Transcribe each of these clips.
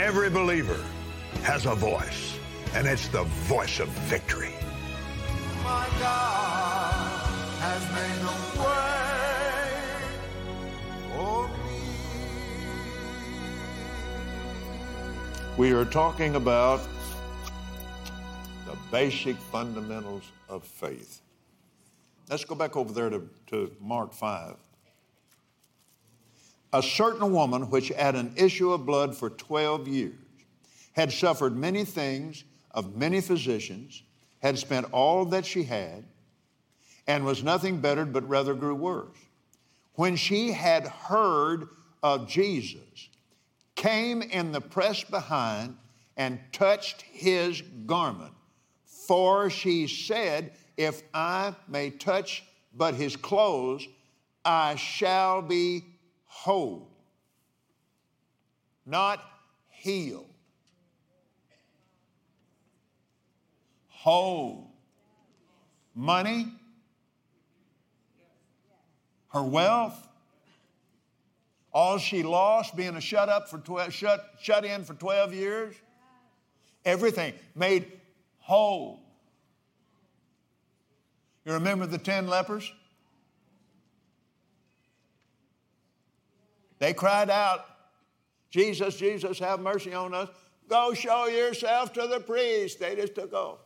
Every believer has a voice, and it's the voice of victory. My God has made a way for me. We are talking about the basic fundamentals of faith. Let's go back over there to Mark 5. A certain woman which had an issue of blood for 12 years, had suffered many things of many physicians, had spent all that she had, and was nothing bettered, but rather grew worse. When she had heard of Jesus, came in the press behind and touched his garment. For she said, if I may touch but his clothes, I shall be whole. Not healed. Whole. Money, her wealth, all she lost being a shut in for 12 years, everything made whole. You remember the 10 lepers? They cried out, Jesus, Jesus, have mercy on us. Go show yourself to the priest. They just took off.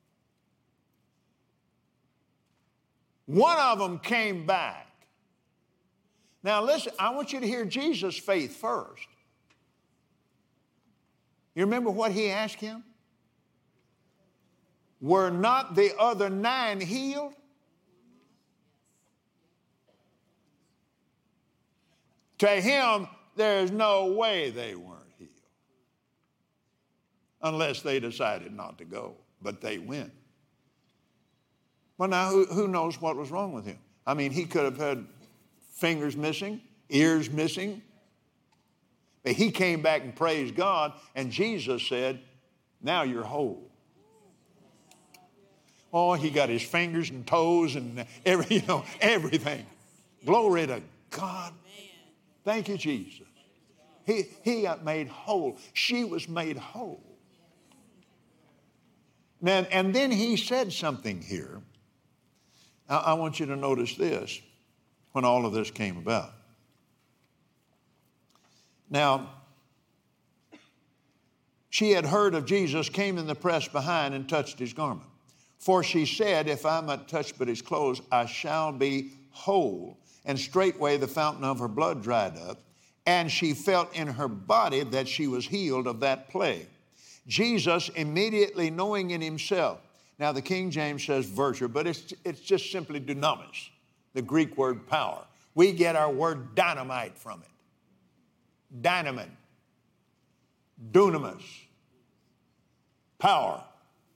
One of them came back. Now listen, I want you to hear Jesus' faith first. You remember what he asked him? Were not the other 9 healed? To him, there's no way they weren't healed. Unless they decided not to go, but they went. Well, now, who knows what was wrong with him? I mean, he could have had fingers missing, ears missing. But he came back and praised God, and Jesus said, now you're whole. Oh, he got his fingers and toes and everything. Glory to God. Thank you, Jesus. He got made whole. She was made whole. Now, and then he said something here. I want you to notice this when all of this came about. Now, she had heard of Jesus, came in the press behind and touched his garment. For she said, if I might touch but his clothes, I shall be whole. And straightway the fountain of her blood dried up, and she felt in her body that she was healed of that plague. Jesus, immediately knowing in himself, now the King James says virtue, but it's just simply dunamis, the Greek word power. We get our word dynamite from it. Dynamite, dunamis, power.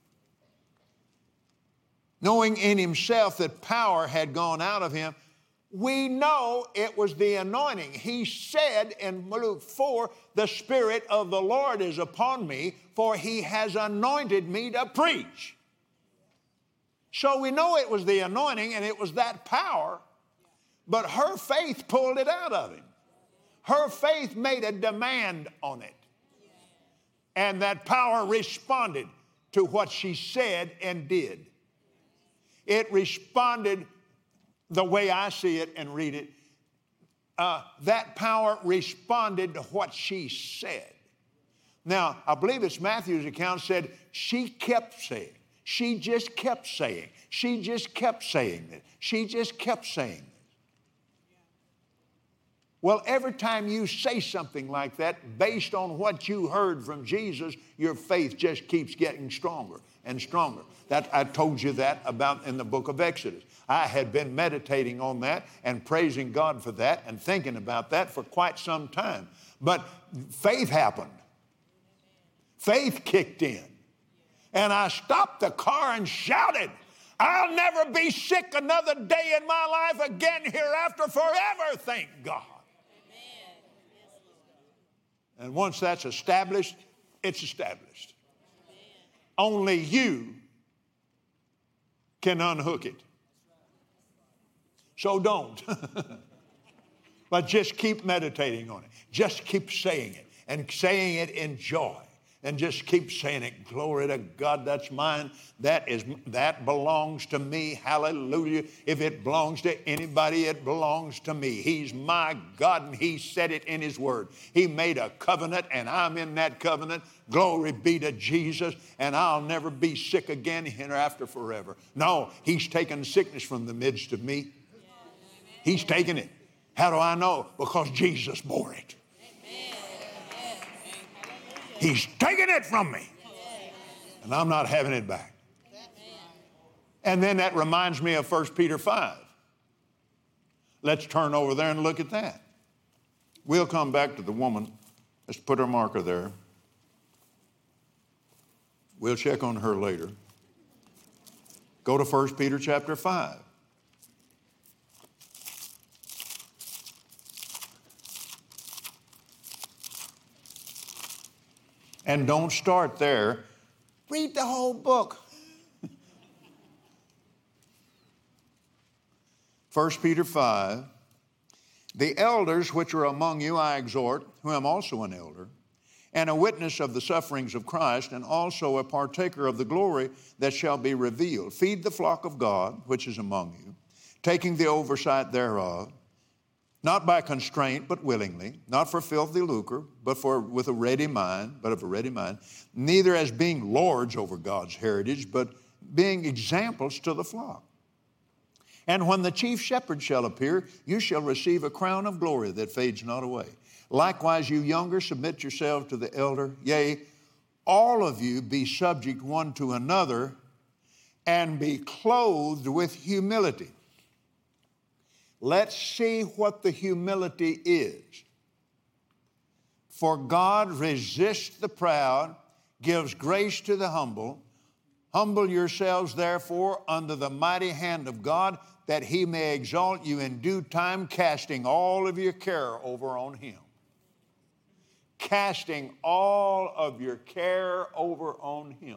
Knowing in himself that power had gone out of him, we know it was the anointing. He said in Luke 4, the Spirit of the Lord is upon me, for he has anointed me to preach. So we know it was the anointing and it was that power, but her faith pulled it out of him. Her faith made a demand on it. And that power responded to what she said and did. It responded the way I see it and read it. That power responded to what she said. Now, I believe it's Matthew's account said she kept saying. She just kept saying. She just kept saying it. She just kept saying it. Well, every time you say something like that, based on what you heard from Jesus, your faith just keeps getting stronger and stronger. That I told you that about in the book of Exodus. I had been meditating on that and praising God for that and thinking about that for quite some time. But faith happened. Faith kicked in. And I stopped the car and shouted, I'll never be sick another day in my life again hereafter forever, thank God. Amen. And once that's established, it's established. Amen. Only you can unhook it. So don't. But just keep meditating on it. Just keep saying it. and saying it in joy. And just keep saying it. Glory to God, that's mine. That belongs to me. Hallelujah. If it belongs to anybody, it belongs to me. He's my God, and He said it in His Word. He made a covenant, and I'm in that covenant. Glory be to Jesus, and I'll never be sick again hereafter forever. No, He's taken sickness from the midst of me. He's taken it. How do I know? Because Jesus bore it. He's taken it from me, and I'm not having it back. And then that reminds me of 1 Peter 5. Let's turn over there and look at that. We'll come back to the woman. Let's put our marker there. We'll check on her later. Go to 1 Peter chapter 5. And don't start there. Read the whole book. 1 Peter 5. The elders which are among you I exhort, who am also an elder, and a witness of the sufferings of Christ, and also a partaker of the glory that shall be revealed. Feed the flock of God which is among you, taking the oversight thereof, not by constraint, but willingly, not for filthy lucre, but with a ready mind, neither as being lords over God's heritage, but being examples to the flock. And when the chief shepherd shall appear, you shall receive a crown of glory that fades not away. Likewise, you younger, submit yourselves to the elder. Yea, all of you be subject one to another, and be clothed with humility. Let's see what the humility is. For God resists the proud, gives grace to the humble. Humble yourselves, therefore, under the mighty hand of God, that He may exalt you in due time, casting all of your care over on Him. Casting all of your care over on Him.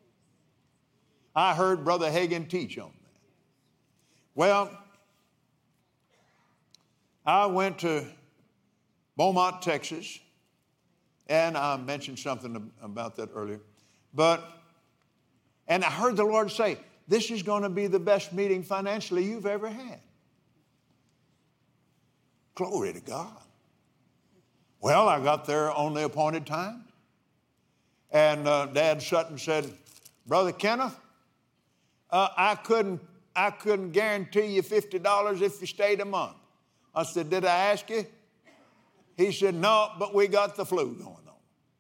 I heard Brother Hagin teach on that. Well, I went to Beaumont, Texas, and I mentioned something about that earlier. And I heard the Lord say, this is going to be the best meeting financially you've ever had. Glory to God. Well, I got there on the appointed time, and Dad Sutton said, Brother Kenneth, I couldn't guarantee you $50 if you stayed a month. I said, did I ask you? He said, no, but we got the flu going on.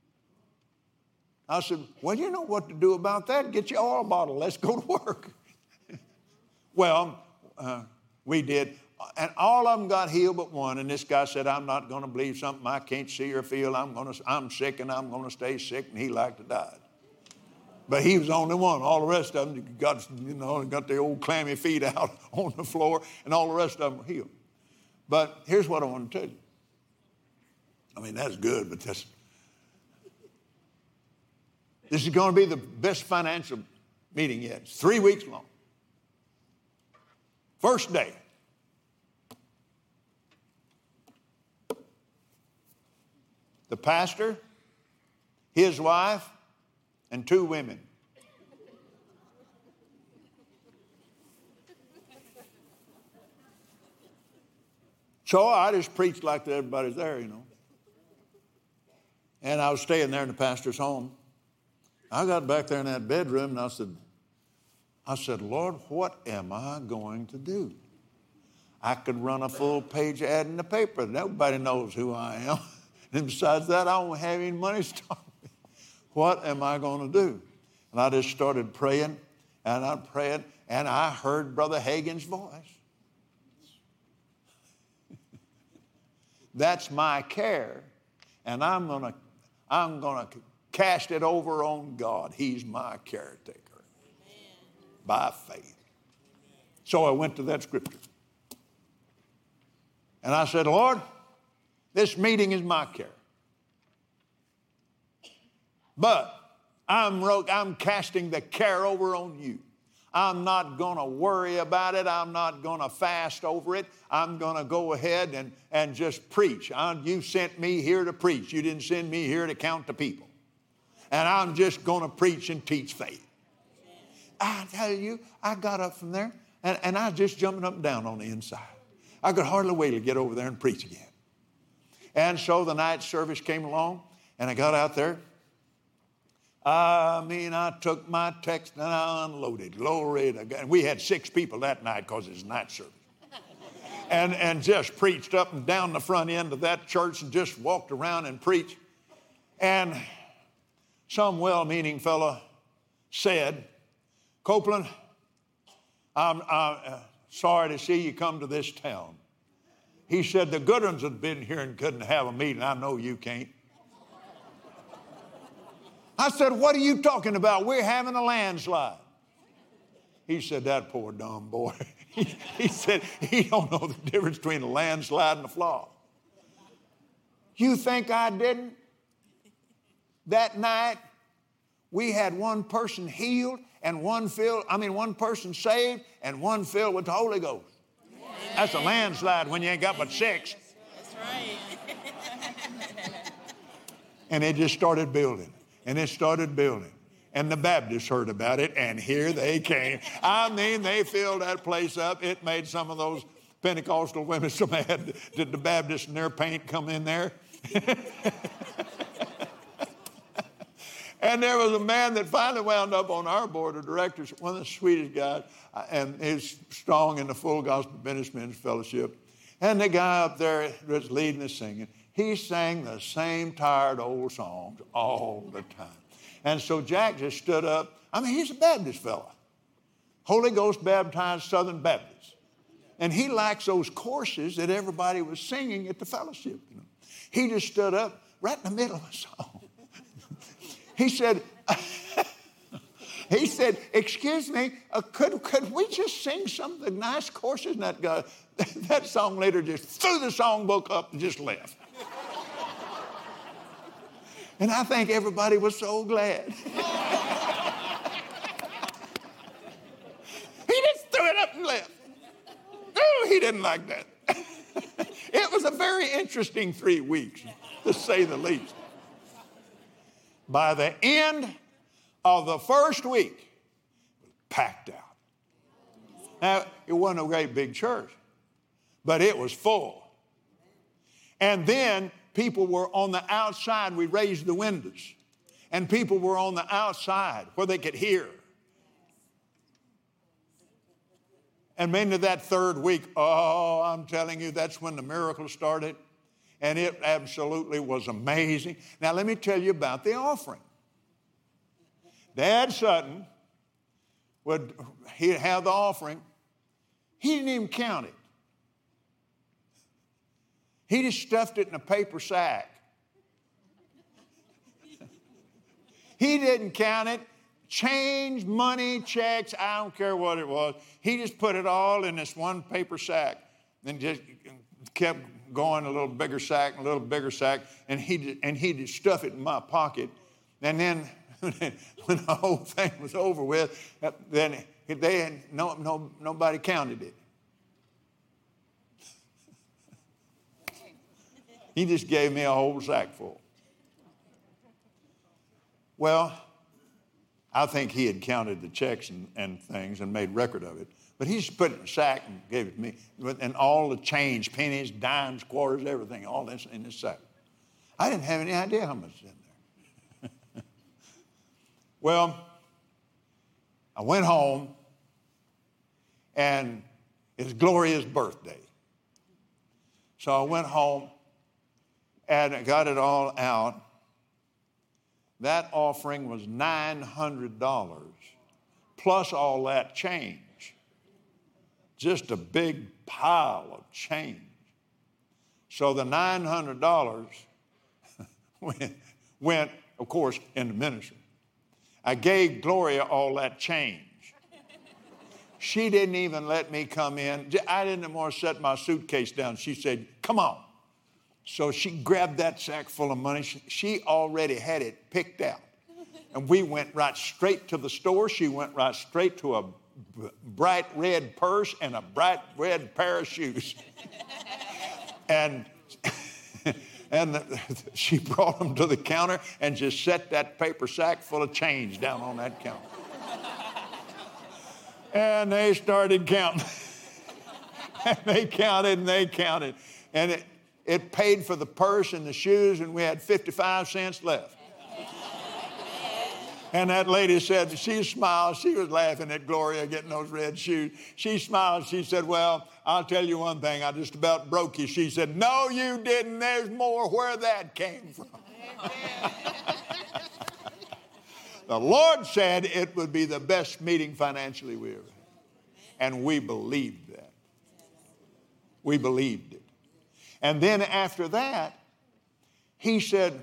I said, well, you know what to do about that. Get your oil bottle. Let's go to work. Well, we did. And all of them got healed but one. And this guy said, I'm not going to believe something I can't see or feel. I'm sick and I'm going to stay sick. And he like to die. But he was the only one. All the rest of them got their old clammy feet out on the floor. And all the rest of them were healed. But here's what I want to tell you. I mean, that's good, but this is going to be the best financial meeting yet. It's 3 weeks long. First day. The pastor, his wife, and 2 women. So I just preached like everybody's there, you know. And I was staying there in the pastor's home. I got back there in that bedroom and I said, Lord, what am I going to do? I could run a full page ad in the paper. Nobody knows who I am. And besides that, I don't have any money started. What am I going to do? And I just started praying and I'm praying and I heard Brother Hagin's voice. That's my care, and I'm gonna cast it over on God. He's my caretaker. Amen. By faith. So I went to that scripture. And I said, Lord, this meeting is my care. But I'm casting the care over on you. I'm not going to worry about it. I'm not going to fast over it. I'm going to go ahead and just preach. You sent me here to preach. You didn't send me here to count the people. And I'm just going to preach and teach faith. I tell you, I got up from there, and I was just jumping up and down on the inside. I could hardly wait to get over there and preach again. And so the night service came along, and I got out there. I took my text and I unloaded. Glory to God. We had 6 people that night because it was night service. And just preached up and down the front end of that church and just walked around and preached. And some well-meaning fellow said, Copeland, I'm sorry to see you come to this town. He said, the good ones have been here and couldn't have a meeting. I know you can't. I said, what are you talking about? We're having a landslide. He said, that poor dumb boy. He said, he don't know the difference between a landslide and a flaw. You think I didn't? That night, we had one person healed and one person saved and one filled with the Holy Ghost. That's a landslide when you ain't got but 6. That's right. And it just started building. And it started building. And the Baptists heard about it, and here they came. They filled that place up. It made some of those Pentecostal women so mad that the Baptists in their paint come in there. And there was a man that finally wound up on our board of directors, one of the sweetest guys, and he's strong in the Full Gospel Ministry Fellowship. And the guy up there was leading the singing. He sang the same tired old songs all the time. And so Jack just stood up. He's a Baptist fella. Holy Ghost baptized Southern Baptist. And he likes those courses that everybody was singing at the fellowship. He just stood up right in the middle of the song. He said, excuse me, could we just sing some of the nice courses? And that song leader just threw the songbook up and just left. And I think everybody was so glad. He just threw it up and left. No, he didn't like that. It was a very interesting 3 weeks, to say the least. By the end of the first week, it was packed out. Now, it wasn't a great big church, but it was full. And then people were on the outside. We raised the windows. And people were on the outside where they could hear. And into that 3rd week, I'm telling you, that's when the miracle started. And it absolutely was amazing. Now, let me tell you about the offering. Dad Sutton he'd have the offering. He didn't even count it. He just stuffed it in a paper sack. He didn't count it. Change, money, checks, I don't care what it was. He just put it all in this one paper sack and just kept going, a little bigger sack, a little bigger sack, and he'd just stuff it in my pocket. And then when the whole thing was over with, then nobody counted it. He just gave me a whole sack full. Well, I think he had counted the checks and things and made record of it. But he just put it in a sack and gave it to me. And all the change, pennies, dimes, quarters, everything, all this in this sack. I didn't have any idea how much was in there. Well, I went home, and it's Gloria's birthday. So I went home, and I got it all out. That offering was $900 plus all that change. Just a big pile of change. So the $900 went, of course, in the ministry. I gave Gloria all that change. She didn't even let me come in. I didn't want to set my suitcase down. She said, come on. So she grabbed that sack full of money. She already had it picked out. And we went right straight to the store. She went right straight to a bright red purse and a bright red pair of shoes. And she brought them to the counter and just set that paper sack full of change down on that counter. And they started counting. And they counted and they counted. And it paid for the purse and the shoes, and we had 55 cents left. And that lady said, she smiled. She was laughing at Gloria getting those red shoes. She smiled. She said, well, I'll tell you one thing. I just about broke you. She said, no, you didn't. There's more where that came from. The Lord said it would be the best meeting financially we ever had. And we believed that. We believed it. And then after that, he said,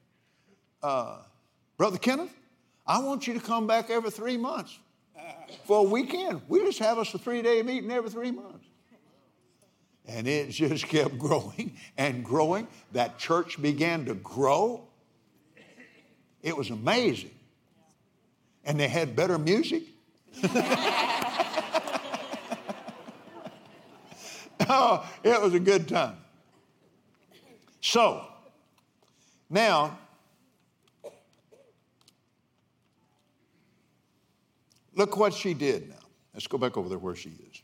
Brother Kenneth, I want you to come back every 3 months for a weekend. We just have us a 3-day meeting every 3 months. And it just kept growing and growing. That church began to grow. It was amazing. And they had better music. Oh, it was a good time. So, now, look what she did now. Let's go back over there where she is.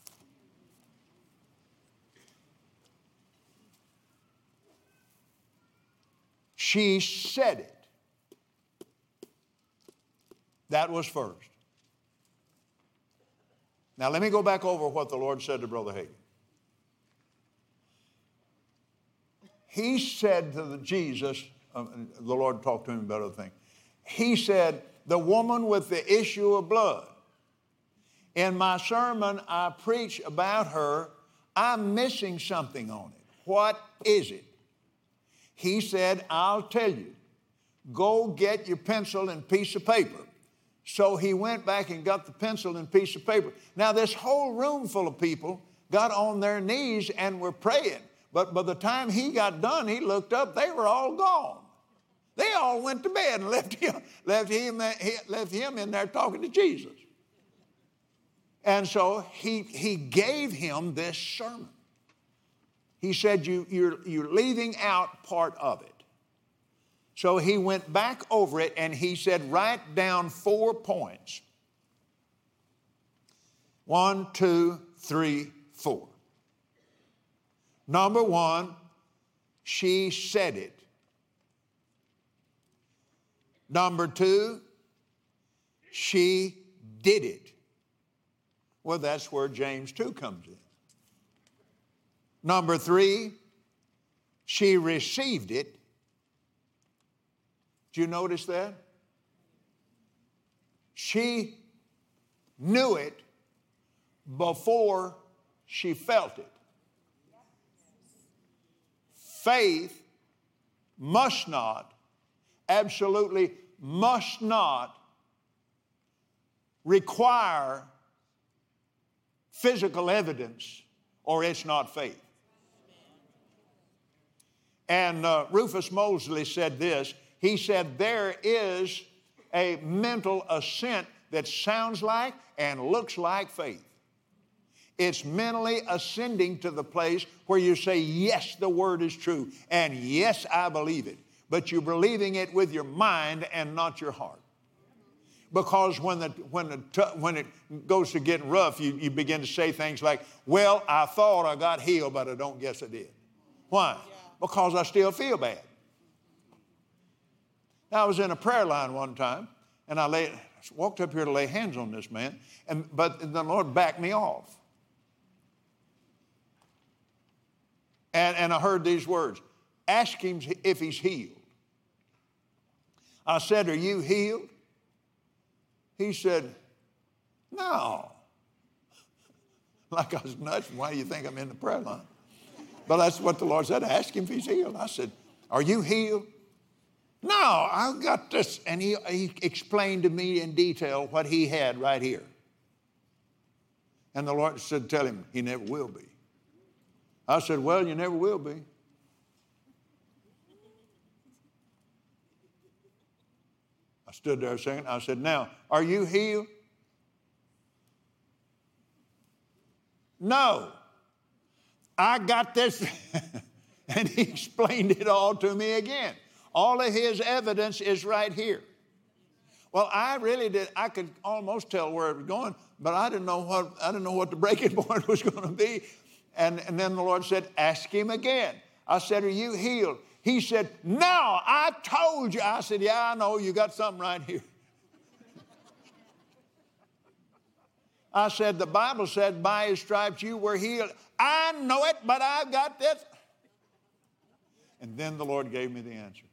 She said it. That was first. Now let me go back over what the Lord said to Brother Hagin. He said to Jesus, the Lord talked to him about other things. He said, the woman with the issue of blood. In my sermon, I preach about her. I'm missing something on it. What is it? He said, I'll tell you. Go get your pencil and piece of paper. So he went back and got the pencil and piece of paper. Now, this whole room full of people got on their knees and were praying. But by the time he got done, he looked up, they were all gone. They all went to bed and left him in there talking to Jesus. And so he gave him this sermon. He said, you're leaving out part of it. So he went back over it and he said, write down 4 points. 1, 2, 3, 4. Number 1, she said it. Number 2, she did it. Well, that's where James 2 comes in. Number 3, she received it. Do you notice that? She knew it before she felt it. Faith must not, absolutely must not require physical evidence, or it's not faith. And Rufus Mosley said this. He said, there is a mental assent that sounds like and looks like faith. It's mentally ascending to the place where you say, yes, the word is true, and yes, I believe it. But you're believing it with your mind and not your heart. Because when it goes to getting rough, you begin to say things like, well, I thought I got healed, but I don't guess I did. Why? Because I still feel bad. Now, I was in a prayer line one time, and I walked up here to lay hands on this man, but the Lord backed me off. And I heard these words, ask him if he's healed. I said, are you healed? He said, no. Like I was nuts. Why do you think I'm in the prayer line? But that's what the Lord said, ask him if he's healed. I said, are you healed? No, I've got this. And he explained to me in detail what he had right here. And the Lord said, tell him he never will be. I said, well, you never will be. I stood there a second. I said, now, are you healed? No. I got this. And he explained it all to me again. All of his evidence is right here. Well, I really did. I could almost tell where it was going, but I didn't know what the breaking point was going to be. And then the Lord said, ask him again. I said, are you healed? He said, no, I told you. I said, yeah, I know. You got something right here. I said, the Bible said, by his stripes you were healed. I know it, but I've got this. And then the Lord gave me the answer.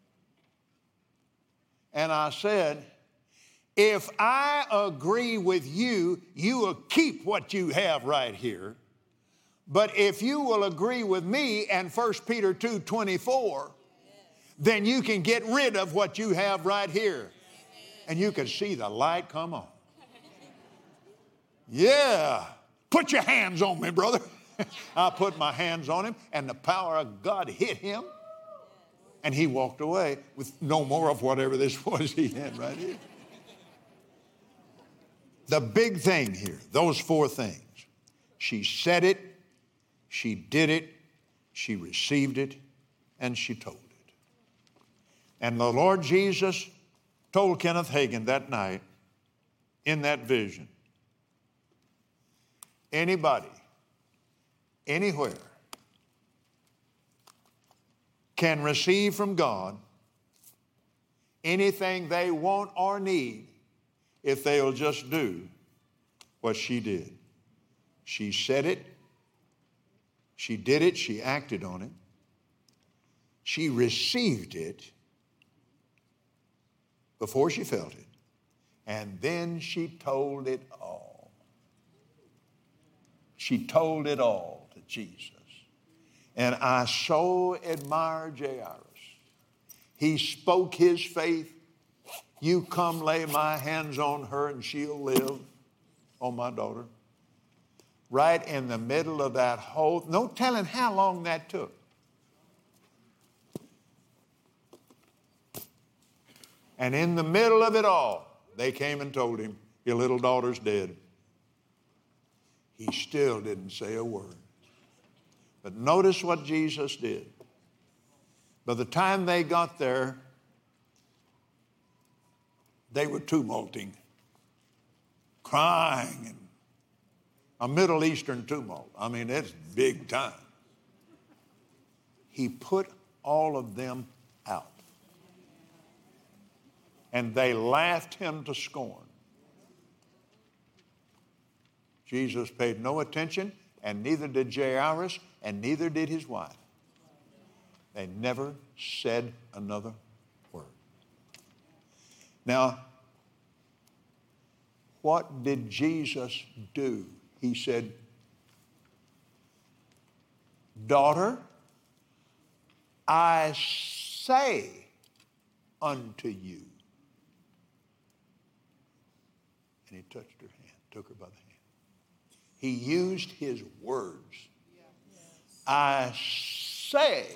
And I said, if I agree with you, you will keep what you have right here. But if you will agree with me and 1 Peter 2:24, then you can get rid of what you have right here. And you can see the light come on. Yeah. Put your hands on me, brother. I put my hands on him, and the power of God hit him. And he walked away with no more of whatever this was he had right here. The big thing here, those four things. She said it, she did it, she received it, and she told it. And the Lord Jesus told Kenneth Hagin that night in that vision, anybody, anywhere, can receive from God anything they want or need if they'll just do what she did. She said it, she did it, she acted on it, she received it before she felt it, and then she told it all. She told it all to Jesus. And I so admire Jairus. He spoke his faith. You come lay my hands on her and she'll live, on my daughter. Right in the middle of that whole, no telling how long that took. And in the middle of it all, they came and told him, your little daughter's dead. He still didn't say a word. But notice what Jesus did. By the time they got there, they were tumulting, crying, and a Middle Eastern tumult. I mean, it's big time. He put all of them out. And they laughed him to scorn. Jesus paid no attention, and neither did Jairus, and neither did his wife. They never said another word. Now, what did Jesus do? He said, daughter, I say unto you. And he touched her hand, took her by the hand. He used his words. I say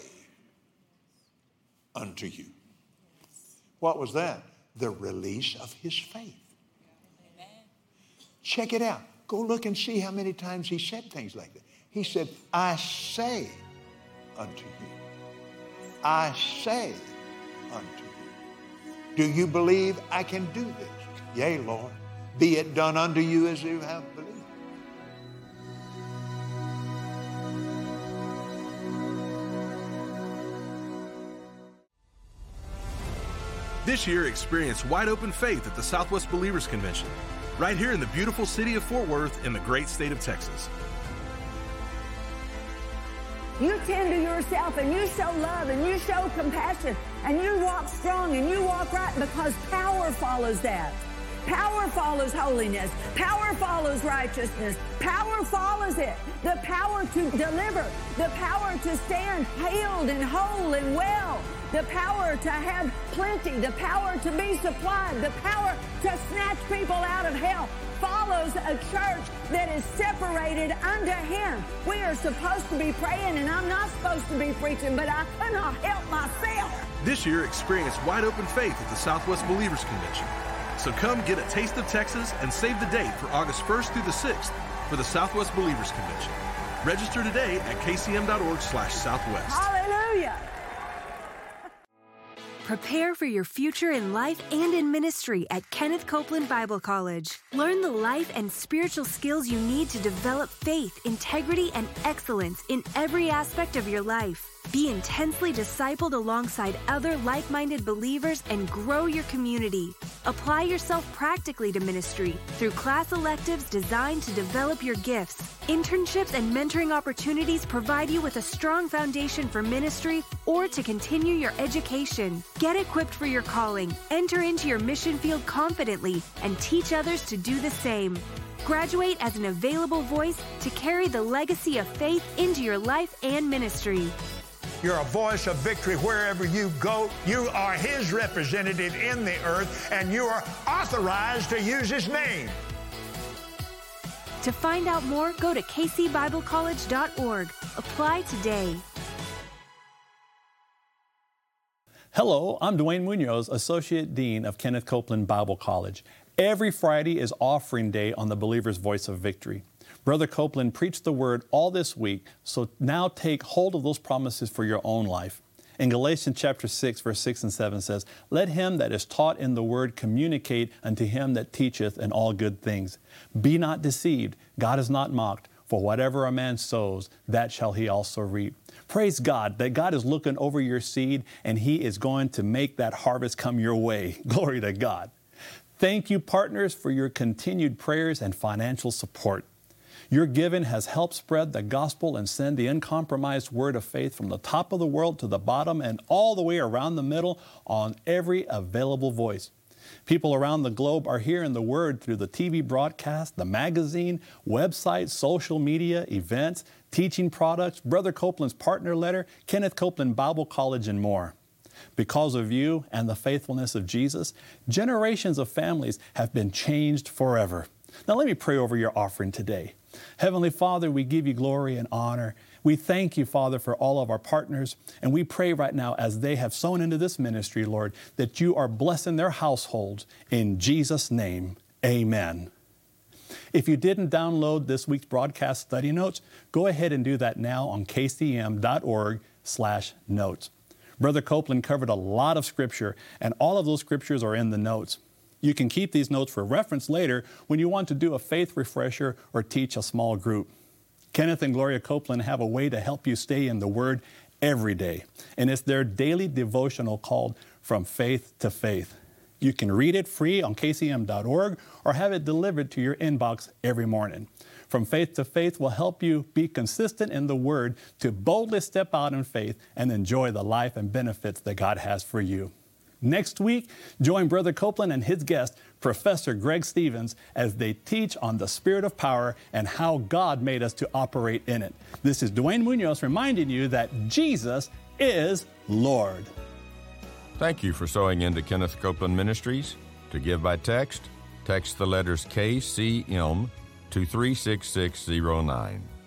unto you. What was that? The release of his faith. Amen. Check it out. Go look and see how many times he said things like that. He said, I say unto you. I say unto you. Do you believe I can do this? Yea, Lord. Be it done unto you as you have believed. This year, experience wide open faith at the Southwest Believers Convention, right here in the beautiful city of Fort Worth in the great state of Texas. You tend to yourself and you show love and you show compassion and you walk strong and you walk right because power follows that. Power follows holiness. Power follows righteousness. Power follows it. The power to deliver. The power to stand healed and whole and well. The power to have plenty. The power to be supplied. The power to snatch people out of hell follows a church that is separated unto Him. We are supposed to be praying, and I'm not supposed to be preaching, but I cannot help myself. This year, experience wide open faith at the Southwest Believers Convention. So come get a taste of Texas and save the date for August 1st through the 6th for the Southwest Believers Convention. Register today at kcm.org/southwest. Hallelujah. Prepare for your future in life and in ministry at Kenneth Copeland Bible College. Learn the life and spiritual skills you need to develop faith, integrity, and excellence in every aspect of your life. Be intensely discipled alongside other like-minded believers and grow your community. Apply yourself practically to ministry through class electives designed to develop your gifts. Internships and mentoring opportunities provide you with a strong foundation for ministry or to continue your education. Get equipped for your calling, enter into your mission field confidently, and teach others to do the same. Graduate as an available voice to carry the legacy of faith into your life and ministry. You're a voice of victory wherever you go. You are His representative in the earth, and you are authorized to use His name. To find out more, go to kcbiblecollege.org. Apply today. Hello, I'm Dwayne Munoz, Associate Dean of Kenneth Copeland Bible College. Every Friday is Offering Day on the Believer's Voice of Victory. Brother Copeland preached the Word all this week, so now take hold of those promises for your own life. In Galatians chapter 6, verse 6 and 7 says, "Let him that is taught in the Word communicate unto him that teacheth in all good things. Be not deceived, God is not mocked, for whatever a man sows, that shall he also reap." Praise God that God is looking over your seed and He is going to make that harvest come your way. Glory to God. Thank you, partners, for your continued prayers and financial support. Your giving has helped spread the gospel and send the uncompromised word of faith from the top of the world to the bottom and all the way around the middle on every available voice. People around the globe are hearing the word through the TV broadcast, the magazine, website, social media, events, teaching products, Brother Copeland's partner letter, Kenneth Copeland Bible College, and more. Because of you and the faithfulness of Jesus, generations of families have been changed forever. Now let me pray over your offering today. Heavenly Father, we give you glory and honor. We thank you, Father, for all of our partners. And we pray right now as they have sown into this ministry, Lord, that you are blessing their households. In Jesus' name, amen. If you didn't download this week's broadcast study notes, go ahead and do that now on kcm.org/notes. Brother Copeland covered a lot of scripture, and all of those scriptures are in the notes. You can keep these notes for reference later when you want to do a faith refresher or teach a small group. Kenneth and Gloria Copeland have a way to help you stay in the Word every day, and it's their daily devotional called From Faith to Faith. You can read it free on kcm.org or have it delivered to your inbox every morning. From Faith to Faith will help you be consistent in the Word to boldly step out in faith and enjoy the life and benefits that God has for you. Next week, join Brother Copeland and his guest, Professor Greg Stevens, as they teach on the Spirit of Power and how God made us to operate in it. This is Dwayne Munoz reminding you that Jesus is Lord. Thank you for sowing into Kenneth Copeland Ministries. To give by text, text the letters KCM to 36609.